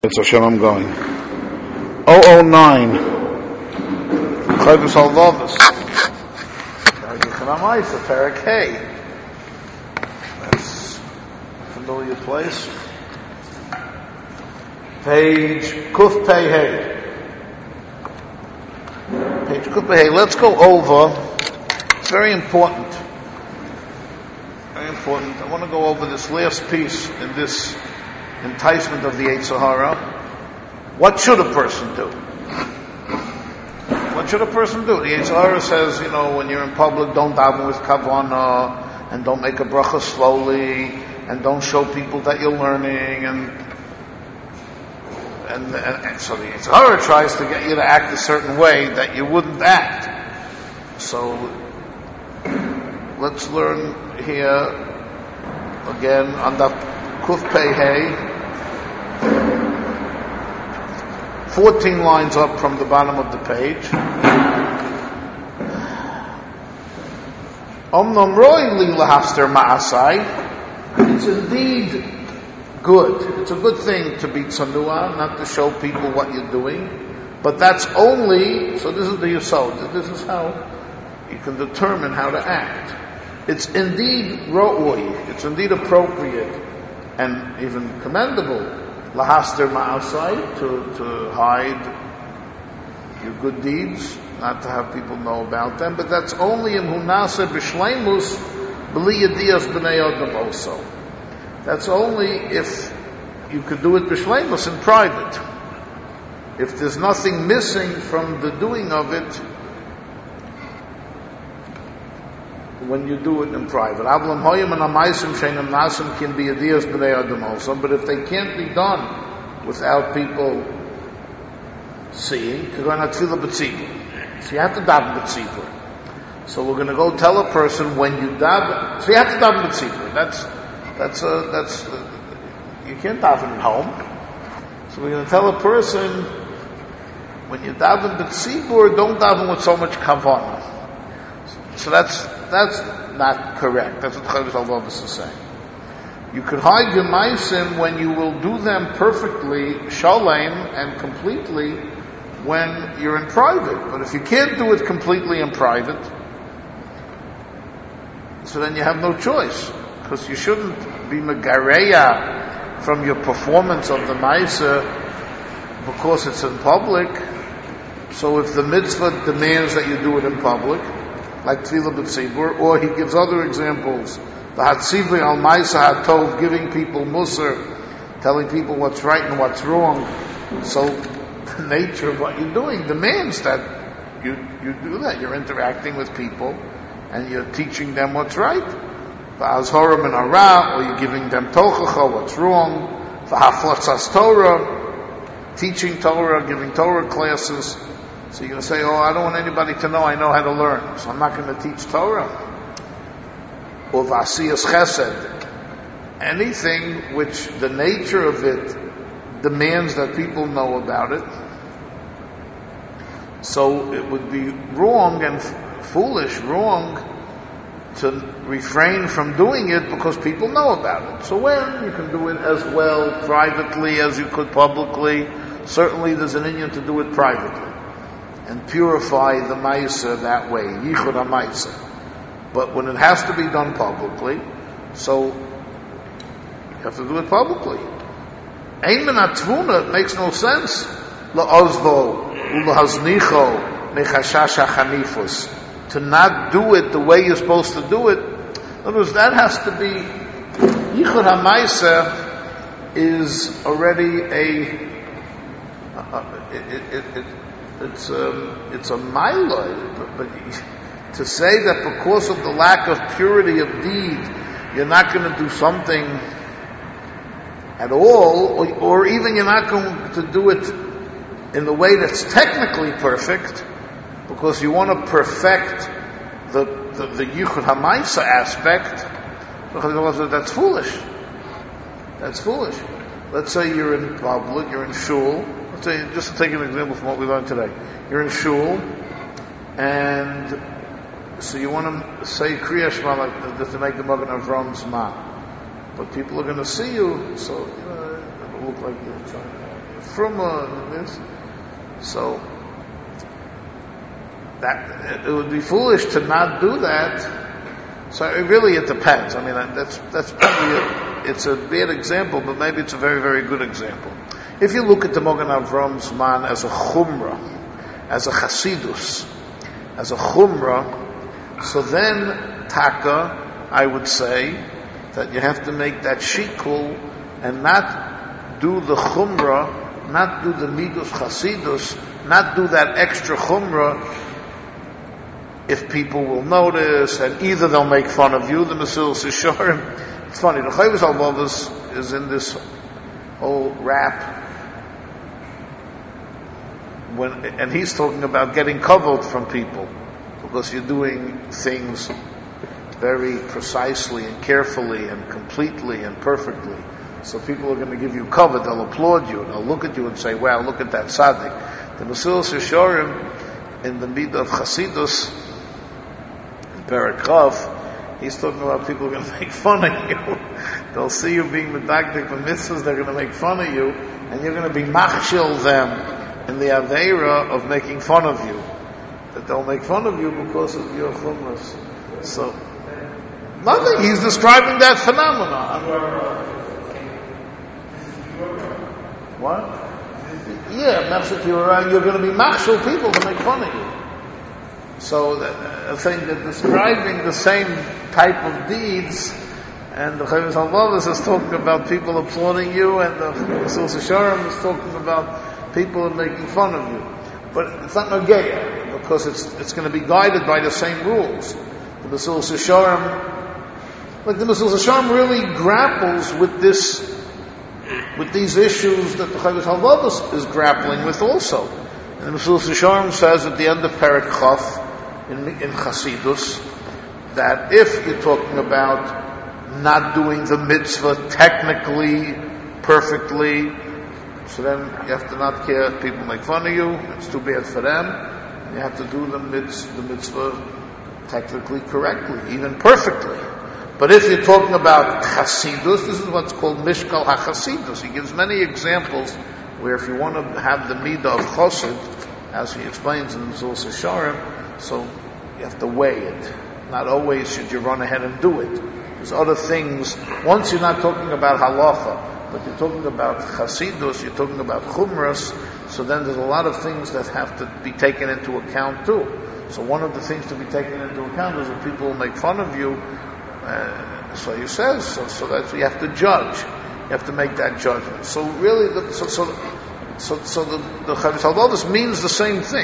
It's Hashem, I'm going. 009. Chayvus Halvavus. Chayvus Parak Hay. That's a familiar place. Page Kuf Pei Hay. Page Kuf Pei Hay. Let's go over. It's very important. Very important. I want to go over this last piece in this enticement of the Yetzer Hara. What should a person do? What should a person do? The Yetzer Hara says, when you're in public, don't daven with kavana, and don't make a bracha slowly, and don't show people that you're learning, and so the Yetzer Hara tries to get you to act a certain way that you wouldn't act. So let's learn here again on the Kuf Pei Hay. 14 lines up from the bottom of the page. Omnom roi li lahafster ma'asai. It's indeed good. It's a good thing to be tzanua, not to show people what you're doing. But that's only, so this is the yesod. This is how you can determine how to act. It's indeed ro'oi. It's indeed appropriate and even commendable. Lahaster ma'asai, to hide your good deeds, not to have people know about them, but that's only in hunasa b'shleimus b'li yediyas b'nei adam also. That's only if you could do it b'shleimus in private. If there's nothing missing from the doing of it when you do it in private. But if they can't be done without people seeing, so you have to daven b'tzibur. So we're going to go tell a person when you daven. So you have to daven b'tzibur. That's you can't daven at home. So we're going to tell a person when you daven b'tzibur, don't daven with so much kavanah. So that's not correct. That's what Chayvus Halvavus is saying. You could hide your maisim when you will do them perfectly, shalem, and completely when you're in private. But if you can't do it completely in private, so then you have no choice. Because you shouldn't be megareya from your performance of the maisa because it's in public. So if the mitzvah demands that you do it in public, like Tefillah b'tzibur, or he gives other examples, the Hatzivli al Maisa HaTov, giving people Musar, telling people what's right and what's wrong. So the nature of what you're doing demands that you do that. You're interacting with people and you're teaching them what's right. V'azhoram and ara, or you're giving them tochacha, what's wrong. V'haflatzas Torah, teaching Torah, giving Torah classes. So you're going to say, I don't want anybody to know I know how to learn, so I'm not going to teach Torah. Or Vasiyas Chesed. Anything which the nature of it demands that people know about it. So it would be wrong and wrong to refrain from doing it because people know about it. So when you can do it as well privately as you could publicly, certainly there's an inyan to do it privately and purify the Maisa that way, Yichud HaMaisa. But when it has to be done publicly, so you have to do it publicly. Ein min hatvuna, it makes no sense. La'ozvo, u'lahaznicho, mechashash hachanifus. To not do it the way you're supposed to do it. In other words, that has to be, Yichud HaMaisa is already it's a milah, but to say that because of the lack of purity of deed, you're not going to do something at all, or even you're not going to do it in the way that's technically perfect, because you want to perfect the Yichud HaMaisa aspect, that's foolish. That's foolish. Let's say you're in public, you're in shul. Let's say, just to take an example from what we learned today. You're in shul, and so you want to say Kriya Shema like just to make the Magen Avraham Zman. But people are going to see you, so it'll look like you're trying fruma and this. So that it would be foolish to not do that. So it depends. I mean, that's probably it's a bad example, but maybe it's a very, very good example. If you look at the Mogen Avram's man as a chumrah, as a chasidus, as a chumrah, so then taka, I would say that you have to make that shikul and not do the chumrah, not do the midus chasidus, not do that extra chumrah if people will notice, and either they'll make fun of you, the Mesilas Yesharim. It's funny, the Chovos HaLevavos is in this whole rap, and he's talking about getting kavod from people, because you're doing things very precisely and carefully and completely and perfectly. So people are going to give you kavod, they'll applaud you, and they'll look at you and say, wow, look at that tzaddik. The Mesilas Yesharim, in the midah of Chasidus, in Perek Chav, he's talking about people are going to make fun of you. They'll see you being medakdek for mitzvahs, they're going to make fun of you, and you're going to be machshil them in the aveira of making fun of you. That they'll make fun of you because of your chumras. So, nothing, he's describing that phenomenon. What? Yeah, that's if you're around, you're going to be machshil people to make fun of you. So, I think that describing the same type of deeds, and the Chovos HaLevavos is talking about people applauding you, and the Mesilas Yesharim is talking about people making fun of you. But it's not Nageya, because it's going to be guided by the same rules. The Mesilas Yesharim, like the Mesilas Yesharim really grapples with these issues that the Chovos HaLevavos is grappling with also. And the Mesilas Yesharim says at the end of Perek Chaf in Chasidus that if you're talking about not doing the mitzvah technically, perfectly, so then you have to not care if people make fun of you. It's too bad for them. You have to do the mitzvah technically correctly, even perfectly. But if you're talking about chasidus, this is what's called mishkal hachasidus. He gives many examples where if you want to have the midah of chosid, as he explains in the Mesilas Yesharim, so you have to weigh it. Not always should you run ahead and do it. There's other things. Once you're not talking about halacha, but you're talking about chasidus, you're talking about chumras, so then there's a lot of things that have to be taken into account too. So one of the things to be taken into account is that people will make fun of you. So he says, so that you have to judge. You have to make that judgment. So really, the Chovos HaLevavos means the same thing.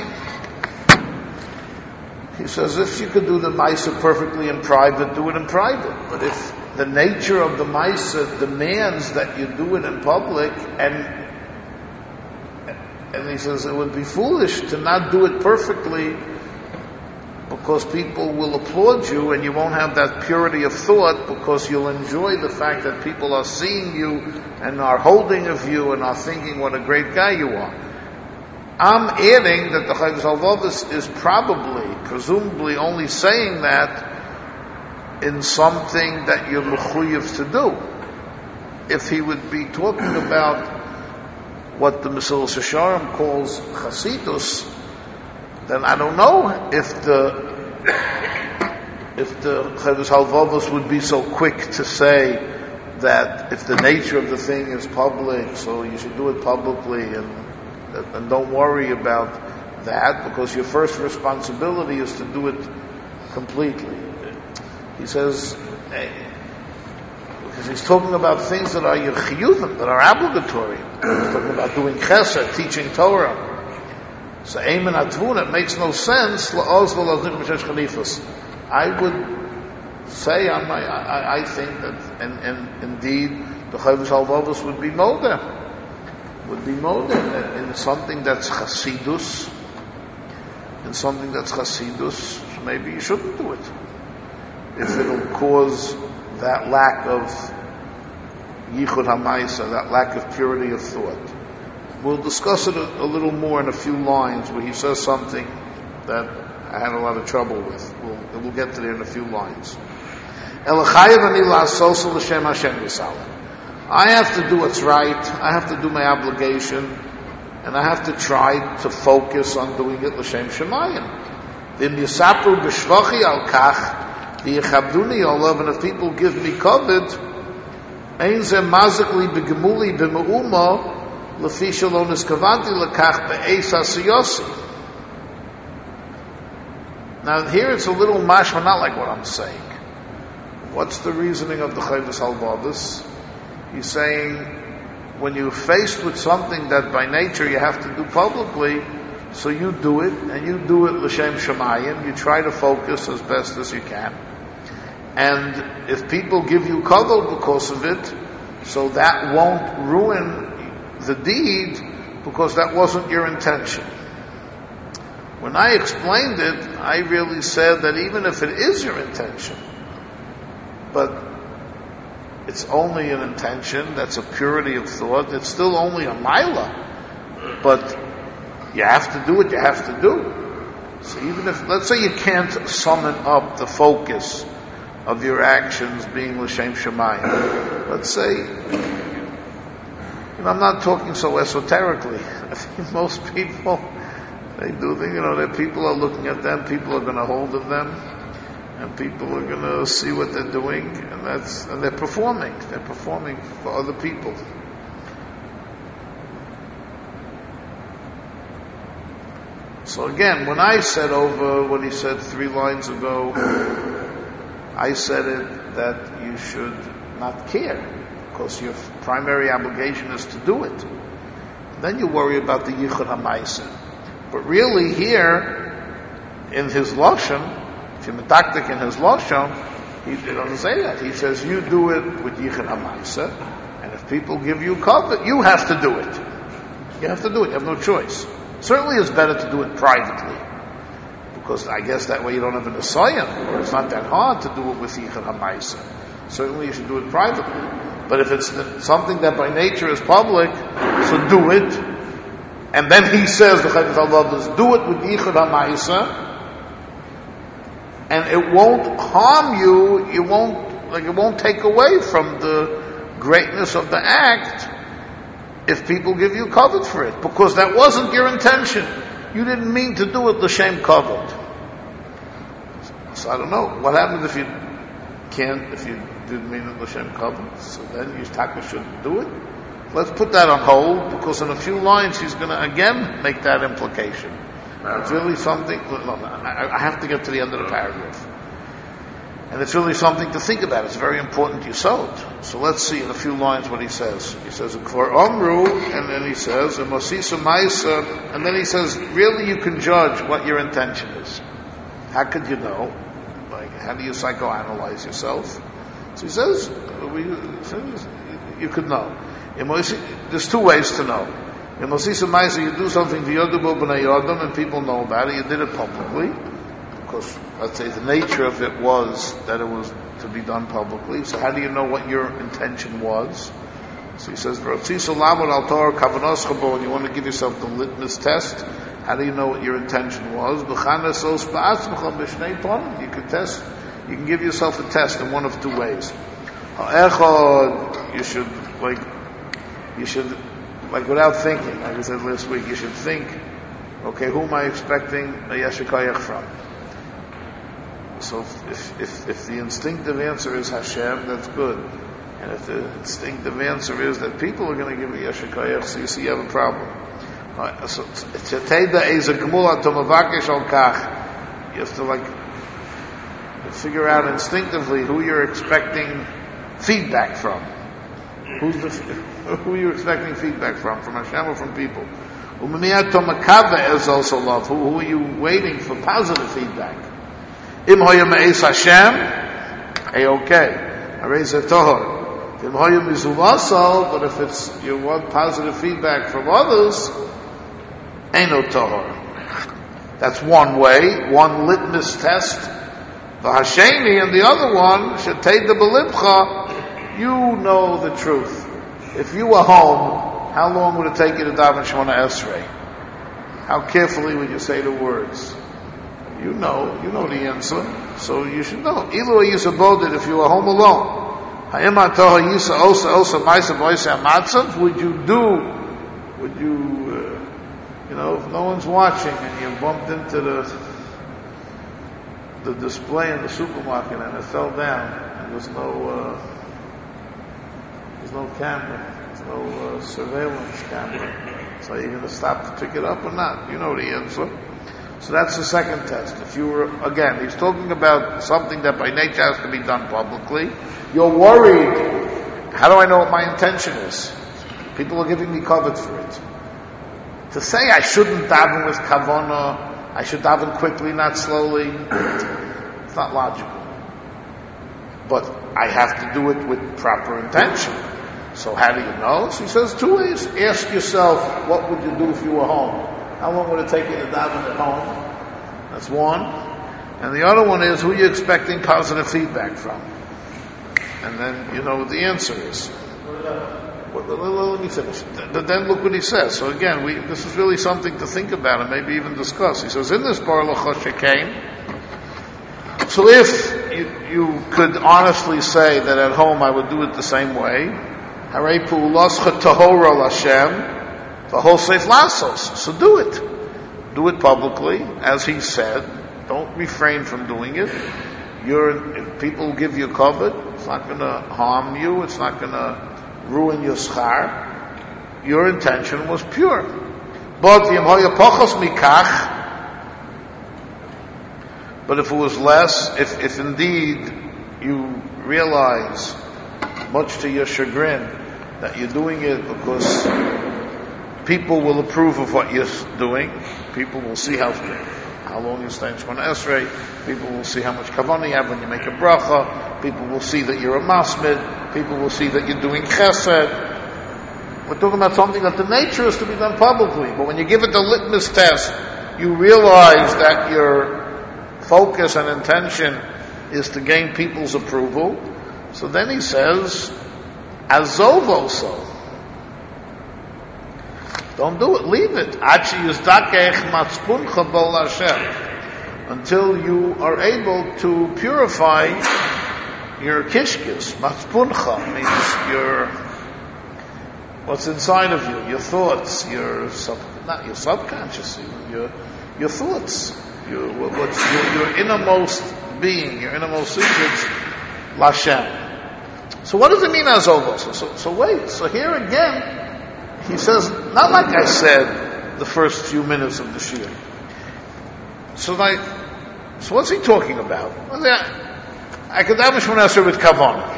He says, if you could do the Maisa perfectly in private, do it in private. But if the nature of the Maisa demands that you do it in public, and he says it would be foolish to not do it perfectly, because people will applaud you and you won't have that purity of thought, because you'll enjoy the fact that people are seeing you and are holding of you and are thinking what a great guy you are. I'm adding that the Chovos HaLevavos is presumably only saying that in something that you're mechuyev to do. If he would be talking about what the Mesilas Yesharim calls chasidus, then I don't know if the Chovos HaLevavos would be so quick to say that if the nature of the thing is public, so you should do it publicly, and don't worry about that, because your first responsibility is to do it completely. He says, because he's talking about things that are chiyuvim, that are obligatory. He's talking about doing chesed, teaching Torah. So Eimen Atvun, it makes no sense. I would say, I think that, and indeed, the Chovos HaLevavos would be modeh in something that's chasidus. In something that's chasidus, maybe you shouldn't do it. If it'll cause that lack of yichud hamaisa, that lack of purity of thought. We'll discuss it a little more in a few lines where he says something that I had a lot of trouble with. We'll get to there in a few lines. I have to do what's right, I have to do my obligation, and I have to try to focus on doing it l'shem shemayim. V'im yisapru b'shvachi al kach, v'yichabduni olav, and if people give me covet, ein ze mazikli b'gemuli b'me'uma, l'fi shalom niskavanti l'kach be'eis ha'siyosi. Now here it's a little mashma, not like what I'm saying. What's the reasoning of the Chayvus Halvados? He's saying, when you're faced with something that by nature you have to do publicly, so you do it, and you do it l'shem shemayim, you try to focus as best as you can. And if people give you kavod because of it, so that won't ruin the deed, because that wasn't your intention. When I explained it, I really said that even if it is your intention, but it's only an intention, that's a purity of thought, it's still only a maila, but you have to do what you have to do. So even if, let's say you can't summon up the focus of your actions being l'shem shemayim, let's say, I'm not talking so esoterically. I think most people, they do think, that people are looking at them, people are going to hold of them, and people are going to see what they're doing, and they're performing. They're performing for other people. So again, when I said over what he said 3 lines ago, I said it that you should not care, because your primary obligation is to do it. Then you worry about the yichud ha'maisa. But really here, in his Lashon, if you're medaktik in his Lashon, he doesn't say that. He says, you do it with yichud ha'maisa, and if people give you kavod, you have to do it. You have to do it. You have no choice. Certainly it's better to do it privately, because I guess that way you don't have an asayim, or it's not that hard to do it with yichud ha'maisa. Certainly you should do it privately. But if it's something that by nature is public, so do it. And then he says, the Chayvus Halvados, do it with yichud ha'maisa, and it won't harm you, it won't take away from the greatness of the act if people give you kavod for it, because that wasn't your intention. You didn't mean to do it l'shem kavod. So I don't know, what happens if you didn't mean it l'shem kavod? So then you shouldn't do it? Let's put that on hold, because in a few lines he's going to again make that implication. It's really something, I have to get to the end of the paragraph. And it's really something to think about. It's very important yisod. So let's see in a few lines what he says. He says, for Omru, and then he says, Mosisa Maisa, and then he says, really you can judge what your intention is. How could you know? How do you psychoanalyze yourself? So he says, you could know. There's 2 ways to know. In Mosisa Maisa, you do something v'yodubo b'nei yodam, and people know about it. You did it publicly, because let's say the nature of it was that it was to be done publicly. So how do you know what your intention was? So he says, and you want to give yourself the litmus test. How do you know what your intention was? You can test. You can give yourself a test in one of 2 ways. You should, without thinking, like I said last week, you should think, okay, who am I expecting a yeshikayach from? So if the instinctive answer is Hashem, that's good. And if the instinctive answer is that people are going to give a yeshikayach, so you see you have a problem. So you have to figure out instinctively who you're expecting feedback from. Who are you expecting feedback from Hashem or from people? Is also love. Who are you waiting for positive feedback? Im hoya me'es Hashem, okay. Arei tohor. Im hoya mizuvasal, but if it's you want positive feedback from others, eino tohor. That's one way, one litmus test. The Hashemi and the other one, shetei de belibcha. You know the truth. If you were home, how long would it take you to daven Shemona Esrei? How carefully would you say the words? You know the answer, so you should know. Ilu yisaboded, if you were home alone, If no one's watching and you bumped into the display in the supermarket and it fell down and there's no camera, there's no surveillance camera, so are you going to stop to pick it up or not? You know the answer. So that's the second test. If you were, again, he's talking about something that by nature has to be done publicly. You're worried. How do I know what my intention is? People are giving me covet for it. To say I shouldn't daven with kavanah, I should daven quickly, not slowly, it's not logical. But I have to do it with proper intention. So how do you know? So he says 2 ways. Ask yourself, what would you do if you were home? How long would it take you to daven at home? That's one. And the other one is, who are you expecting positive feedback from? And then you know what the answer is. Let me finish. Then look what he says. So again, this is really something to think about and maybe even discuss. He says, in this Bar Lachosh came. So if you could honestly say that at home I would do it the same way, Harei Pu'ulascha Tahora L'Hashem, the whole Seif Lasos. So do it. Do it publicly, as he said. Don't refrain from doing it. If people give you covet, it's not going to harm you. It's not going to ruin your schar. Your intention was pure. But if it was less, if indeed you realize, much to your chagrin, that you're doing it because people will approve of what you're doing. People will see how long you stay in Shemona Esrei. People will see how much kavanah you have when you make a bracha. People will see that you're a masmid. People will see that you're doing chesed. We're talking about something that the nature is to be done publicly. But when you give it the litmus test, you realize that your focus and intention is to gain people's approval. So then he says, Azov also. Don't do it. Leave it. Until you are able to purify your kishkis. Matzpuncha means what's inside of you, your thoughts, not your subconscious, your thoughts, your innermost being, your innermost secrets, Lashem. So what does it mean, Azov? So wait. So here again, he says, not like I said the first few minutes of the shir. So what's he talking about? I could daven Shemona Esrei with kavanah.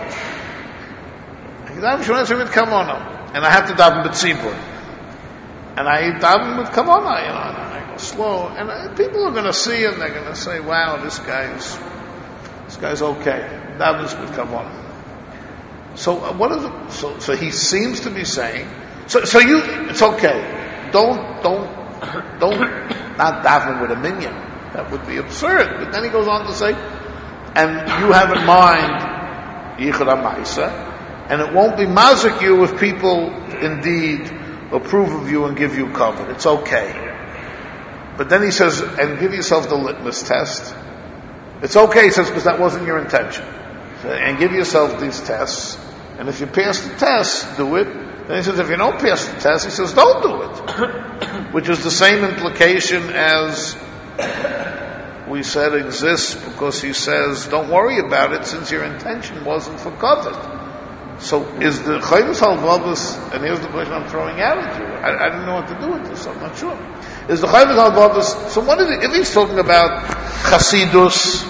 And I have to daven b'tzibur. And I daven with kavanah, and I go slow. And people are going to see and they're going to say, wow, this guy's okay. Davens with kavanah. So what is it? So he seems to be saying, it's okay. Don't not daven with a minion. That would be absurd. But then he goes on to say, and you have in mind Yichud HaMaisa, and it won't be mazik you if people indeed approve of you and give you cover. It's okay. But then he says, and give yourself the litmus test. It's okay, he says, because that wasn't your intention. And give yourself these tests, and if you pass the test, do it. Then he says, if you don't pass the test, he says, don't do it. Which is the same implication as we said exists, because he says, don't worry about it since your intention wasn't for covet. So is the Chayvus Halvavus, and here's the question I'm throwing out at you, I didn't know what to do with this, I'm not sure. Is the Chayvus Halvavus, so what is it, if he's talking about Chasidus,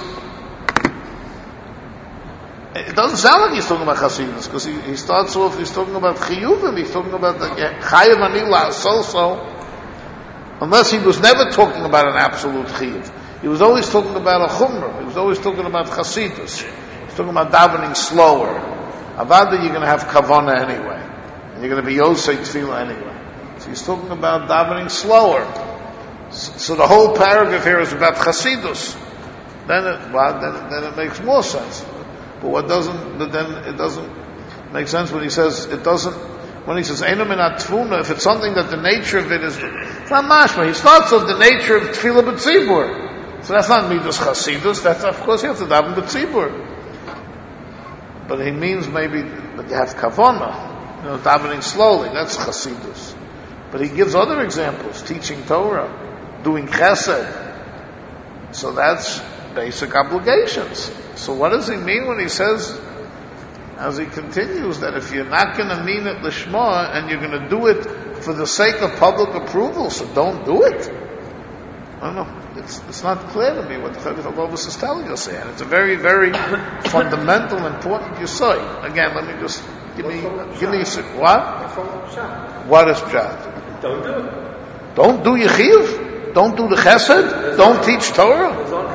it doesn't sound like he's talking about Chasidus, because he starts off, he's talking about Chiyuvim, he's talking about the Chayav Anila also, unless he was never talking about an absolute Chiyuv. He was always talking about a Chumrah, he was always talking about Chasidus, he's talking about davening slower. Avada, you're going to have kavanah anyway, and you're going to be Yosei Tefillah anyway. So he's talking about davening slower. So the whole paragraph here is about Chasidus. Then it makes more sense. But then it doesn't make sense when he says, when he says, Eina min ha-tfuna, if it's something that the nature of it is, it's not mashma. He starts with the nature of Tefillah b'tzibur. So that's not Midas Chasidus, that's, of course, you have to daven b'tzibur. But he means maybe, but you have kavanah, davening slowly. That's chasidus. But he gives other examples: teaching Torah, doing chesed. So that's basic obligations. So what does he mean when he says, as he continues, that if you're not going to mean it lishma and you're going to do it for the sake of public approval, so don't do it? I don't know. It's not clear to me what the Chovos HaLevavos is telling us here. And it's a very, very fundamental, important yesod. Again, let me just give me what? What is pshat? Don't do it. Don't do yechiv. Don't do the chesed. Don't teach Torah.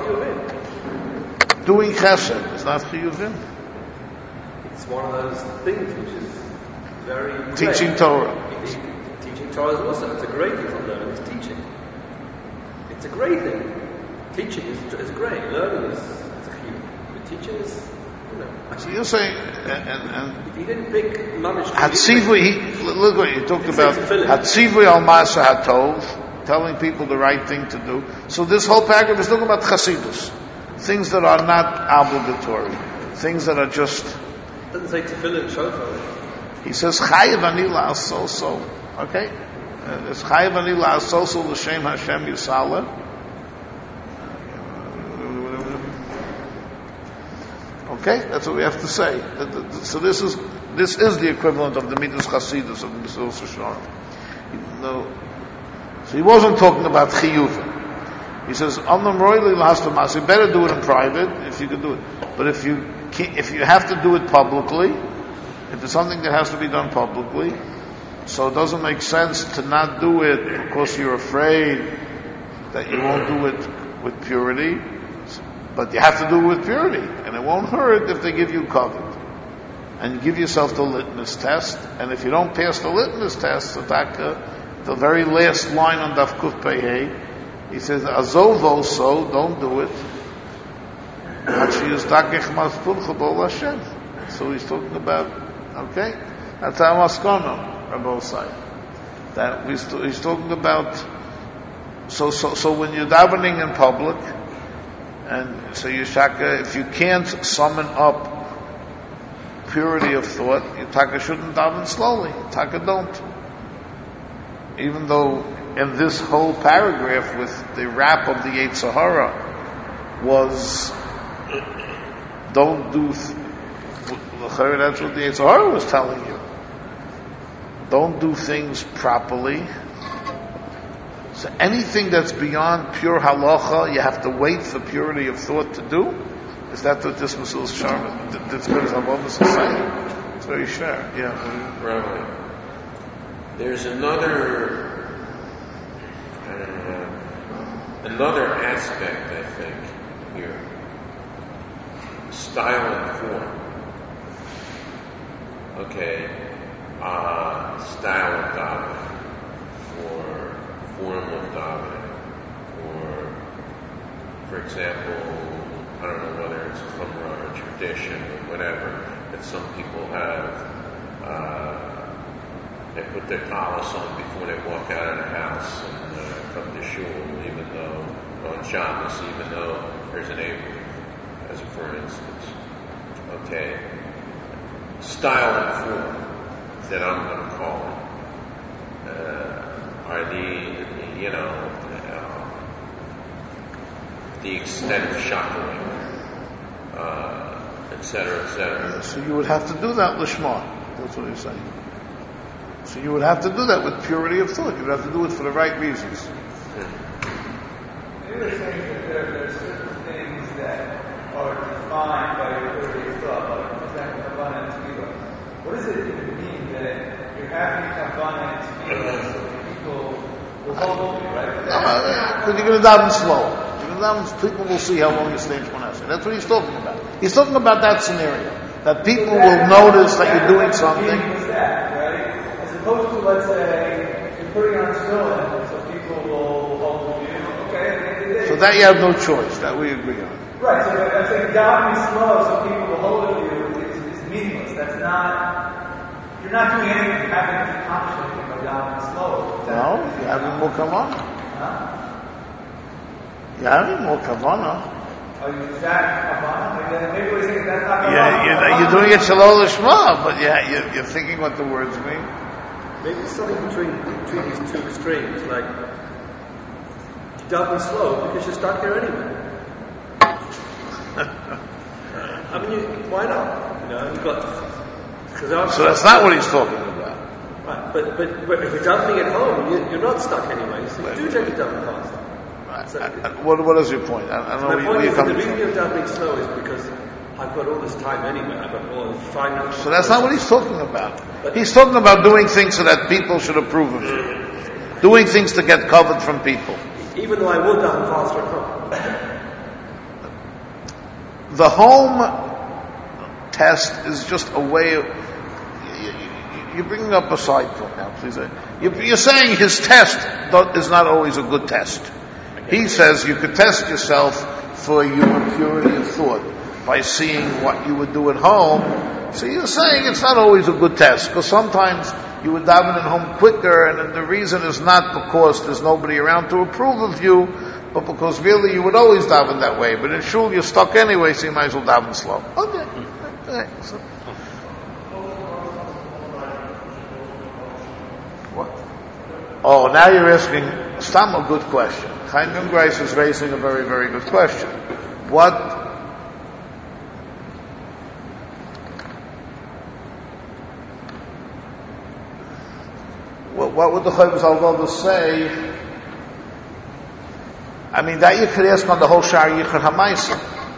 Doing chesed is not chiyuvin. It's one of those things which is very teaching great. Torah. Teaching Torah is also, it's a great thing from learning, is teaching. It's a great thing. Teaching is great. Learning is a huge. But teaching is, So you're saying, and if you didn't pick mamish, look what you talked about. Hatzivui al masa hatov, telling people the right thing to do. So this whole paragraph is talking about chasidus, things that are not obligatory, things that are just. It doesn't say tefillah and shofar. He says chayav ani la'asoso. Okay, it's chayav ani la'asoso l'shem Hashem Yisala. Okay, that's what we have to say. So this is the equivalent of the Midas Chasidus of the Mesilas Yesharim. So he wasn't talking about chiyuvim. He says, "Amnam roili l'hastamas." You better do it in private if you can do it. But if you have to do it publicly, if it's something that has to be done publicly, so it doesn't make sense to not do it because you're afraid that you won't do it with purity. But you have to do it with purity, and it won't hurt if they give you covet. And you give yourself the litmus test, and if you don't pass the litmus test, the very last line on Daf Kuf Pei Hey, he says, Azov also, don't do it. So he's talking about, okay, that's our maskana, Rabbi Osai. That he's talking about, so when you're davening in public, and so Yishaka, if you can't summon up purity of thought, Yitaka shouldn't daven slowly. Yitaka don't. Even though in this whole paragraph with the wrap of the Yetzer Hara was, don't do, that's what the Yetzer Hara was telling you. Don't do things properly. So anything that's beyond pure halacha, you have to wait for purity of thought to do. Is that what this Mesilas Yesharim, that's Chovos HaLevavos is saying? It's very fair. Yeah. Right. There's another aspect, I think, here. Style and form. Okay. Style of davening, or form of davening, or, for example, I don't know whether it's chumrah or tradition or whatever, that some people have, they put their talis on before they walk out of the house and come to shul, even though, on Shabbos, even though there's an April, as a for instance. Okay. Style and form, that I'm going to call it, are the extent of shackling, etc., etc. So you would have to do that lishma. That's what he's saying. So you would have to do that with purity of thought. You would have to do it for the right reasons. You were saying that there are certain things that are defined by your purity of thought, like for example, kavanah and tefillah. What does it even mean that you're having kavanah and tefillah so that people will hold you, right? Because you're going to daven slow. People will see how long you stay in Shmoneh Esrei. That's what he's talking about. He's talking about that scenario. That people will notice that you're doing something. That, right? As opposed to, let's say, you're putting on tefillin so people will hold you. Okay? So that you have no choice. That we agree on. Right. So I'm saying davening slow so people will hold you is meaningless. That's not. You're not doing anything. You haven't accomplished anything by davening slow. No, you haven't more kavanah. Huh? You haven't more kavanah. Is that Kavanah? Like, maybe we say that's not Kavanah. Yeah, you're doing it Shalom Lishma, but yeah, you're thinking what the words mean. Maybe it's something between these two extremes, like you daven slow because you're stuck here anyway. I mean, why not? You know, you've got. So that's not what he's talking about. Right, but if you're davening at home, you're not stuck anyway. So you do take it down fast. So, what is your point? I don't know my point is that the reason you're davening slow is because I've got all this time anyway. I've got all this time. So that's not what he's talking about. He's talking about doing things so that people should approve of you. Doing things to get covered from people. Even though I will daven faster at home. The home test is just a way of... You're bringing up a side point now, please. You're saying his test is not always a good test. He says you could test yourself for your purity of thought by seeing what you would do at home. So you're saying it's not always a good test, because sometimes you would daven at home quicker, and the reason is not because there's nobody around to approve of you, but because really you would always daven that way. But in shul you're stuck anyway, so you might as well daven slow. Okay. So. What? Oh, now you're asking Stam a good question. Chaim Grace is raising a very, very good question. What would the Chaim Zalvava say? I mean, that you could ask on the whole Shar Yichud HaMaisa.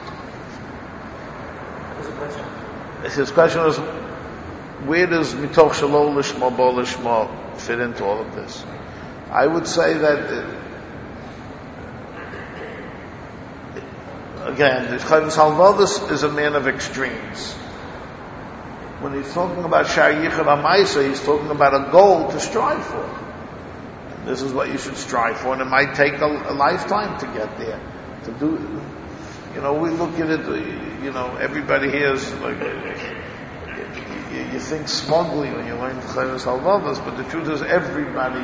His question is, where does Mitoch Shalom Lishma Bo Lishma fit into all of this? I would say that, again, the Chaim Zalvava is a man of extremes. When he's talking about Shar Yichud HaMaisa, he's talking about a goal to strive for. And this is what you should strive for, and it might take a lifetime to get there. To do, we look at it, everybody here is like, you think smugly when you learn Chaim Zalvavas, but the truth is everybody,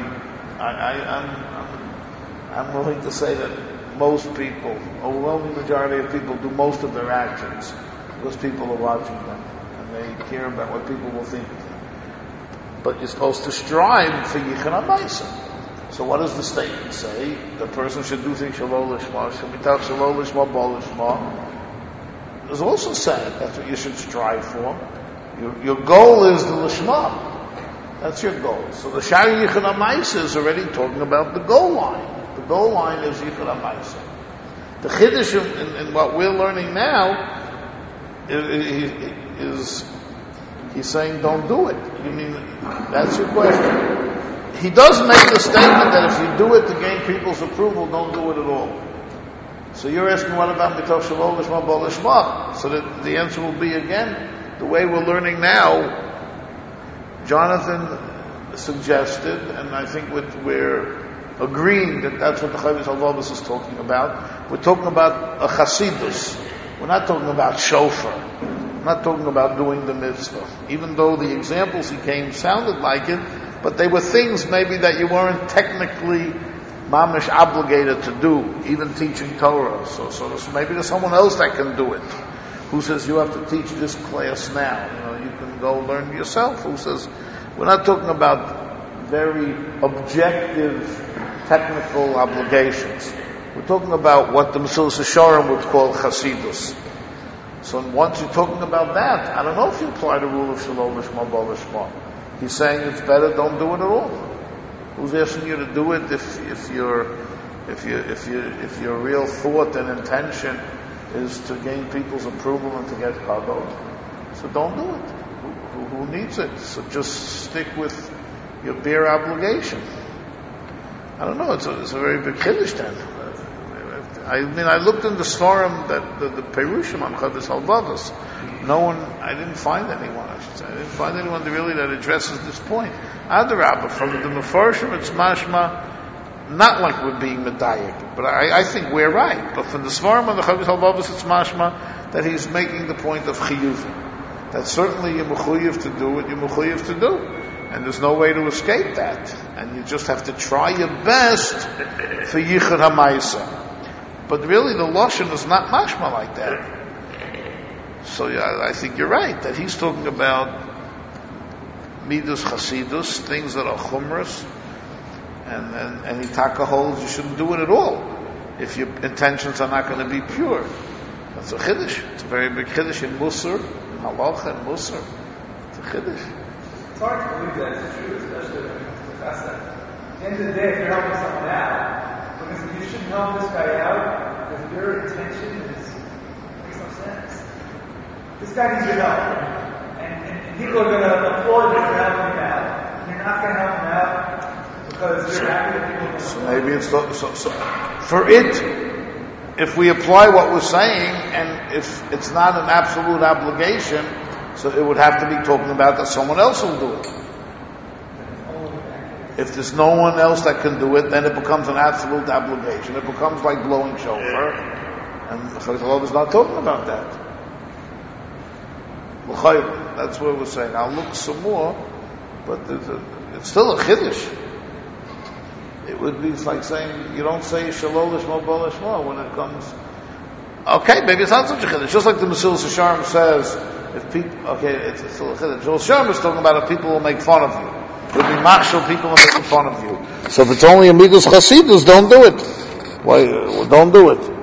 I'm willing to say that most people, overwhelming majority of people, do most of their actions because people are watching them. They care about what people will think of them. But you're supposed to strive for Yichud HaMaisa. So what does the statement say? The person should do things Shalom Lishma, Shemitach Shalom Lishma, Bo Lishma. There's also saying that's what you should strive for. Your goal is the Lishma. That's your goal. So the Shar Yichud HaMaisa is already talking about the goal line. The goal line is Yichud HaMaisa. The Chiddush in what we're learning now is he's saying don't do it. You mean that's your question? He does make the statement that if you do it to gain people's approval, don't do it at all. So you're asking what about Mitoch Shalom Lishma Bo Lishma? So that the answer will be again the way we're learning now. Jonathan suggested, and I think we're agreeing that that's what the Chavis Alvavas is talking about. We're talking about a Chasidus. We're not talking about shofar. We're not talking about doing the mitzvah. Even though the examples he came sounded like it, but they were things maybe that you weren't technically mamish obligated to do, even teaching Torah. So maybe there's someone else that can do it. Who says you have to teach this class now? You can go learn yourself. Who says we're not talking about very objective technical obligations. We're talking about what the Mesilas Yesharim would call Chasidus. So once you're talking about that, I don't know if you apply the rule of Shalom Lishma Bo Lishma. He's saying it's better don't do it at all. Who's asking you to do it if your real thought and intention is to gain people's approval and to get kavod? So don't do it. Who needs it? So just stick with your bare obligation. I don't know. It's a very big chiddush then. I looked in the Svarim that the Perushim on Chavis Halvavas. I didn't find anyone. I didn't find anyone that addresses this point. Adarabah, from the Mefarshim, it's mashma, not like we're being medayik, but I think we're right. But from the Svarim on the Chavis Halvavas, it's mashma that he's making the point of chiyuv. That certainly you're mechuyev to do what you're mechuyev to do. And there's no way to escape that. And you just have to try your best for Yichud HaMaisa. But really the Lashon is not mashma like that. So yeah, I think you're right, that he's talking about Midas Chasidus, things that are chumras, and Itaka holds you shouldn't do it at all if your intentions are not going to be pure. That's a chiddush. It's a very big chiddush in Musar, in Halacha and Musar. It's a chiddush. It's hard to believe that it's true, especially when it's discussed that. At the end of the day, if you're helping someone out, because you shouldn't help this guy out, because your intention makes no sense. This guy needs your help, and people are going to applaud you for helping him out. You're not going to help him out because you're happy that people are going to applaud Maybe it's so for it. If we apply what we're saying, and if it's not an absolute obligation, so it would have to be talking about that someone else will do it. If there's no one else that can do it, then it becomes an absolute obligation. It becomes like blowing shofar, and Chazal is not talking about that. That's what we're saying. I'll look some more, but it's still a chiddush. It would be like saying you don't say Shalol Lishma Bo Lishma when it comes. Okay, maybe it's not such a chiddush. Just like the Mesilas Yesharim says, if people, it's still a chiddush. Mesilas Yesharim is talking about if people will make fun of you. There'll be machshel people will make fun of you. So if it's only a Midas Chasidus, don't do it. Why? Don't do it.